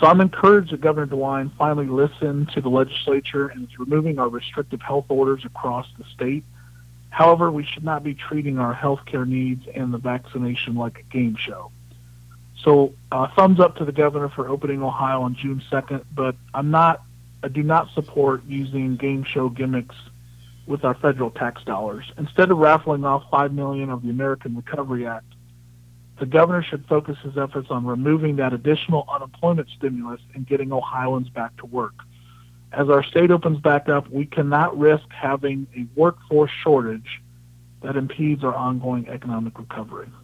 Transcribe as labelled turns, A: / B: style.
A: So I'm encouraged that Governor DeWine finally listened to the legislature and is removing our restrictive health orders across the state. However, we should not be treating our healthcare needs and the vaccination like a game show. So thumbs up to the governor for opening Ohio on June 2nd, but I do not support using game show gimmicks with our federal tax dollars. Instead of raffling off $5 million of the American Recovery Act, the governor should focus his efforts on removing that additional unemployment stimulus and getting Ohioans back to work. As our state opens back up, we cannot risk having a workforce shortage that impedes our ongoing economic recovery.